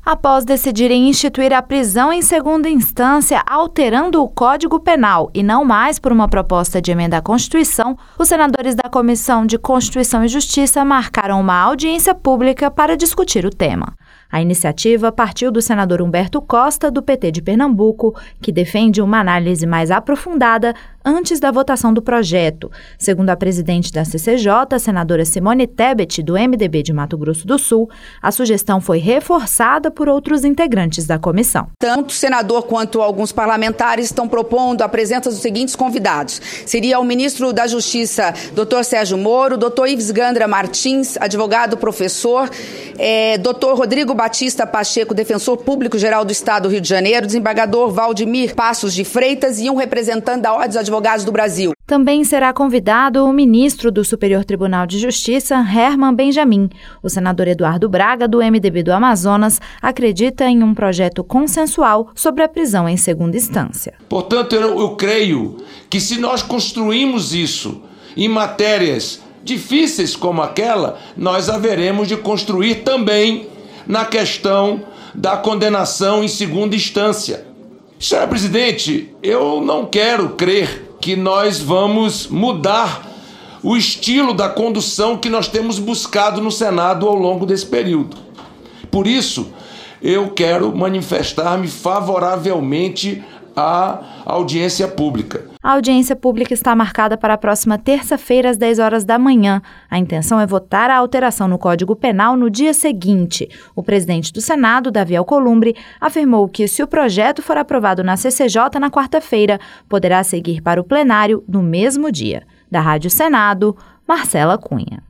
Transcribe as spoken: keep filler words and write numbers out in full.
Após decidirem instituir a prisão em segunda instância, alterando o Código Penal e não mais por uma proposta de emenda à Constituição, os senadores da Comissão de Constituição e Justiça marcaram uma audiência pública para discutir o tema. A iniciativa partiu do senador Humberto Costa, do P T de Pernambuco, que defende uma análise mais aprofundada antes da votação do projeto. Segundo a presidente da C C J, a senadora Simone Tebet, do M D B de Mato Grosso do Sul, a sugestão foi reforçada por outros integrantes da comissão. Tanto o senador quanto alguns parlamentares estão propondo a presença dos seguintes convidados. Seria o ministro da Justiça, doutor Sérgio Moro, doutor Ives Gandra Martins, advogado professor, é, doutor Rodrigo Batista Pacheco, defensor público-geral do Estado do Rio de Janeiro, desembargador Valdemir Passos de Freitas e um representante da Ordem dos Advogados do Brasil. Também será convidado o ministro do Superior Tribunal de Justiça, Herman Benjamin. O senador Eduardo Braga, do M D B do Amazonas, acredita em um projeto consensual sobre a prisão em segunda instância. Portanto, eu, eu creio que se nós construímos isso em matérias difíceis como aquela, nós haveremos de construir também na questão da condenação em segunda instância. Senhor presidente, eu não quero crer que nós vamos mudar o estilo da condução que nós temos buscado no Senado ao longo desse período. Por isso, eu quero manifestar-me favoravelmente à audiência pública. A audiência pública está marcada para a próxima terça-feira, às dez horas da manhã. A intenção é votar a alteração no Código Penal no dia seguinte. O presidente do Senado, Davi Alcolumbre, afirmou que, se o projeto for aprovado na C C J na quarta-feira, poderá seguir para o plenário no mesmo dia. Da Rádio Senado, Marcela Cunha.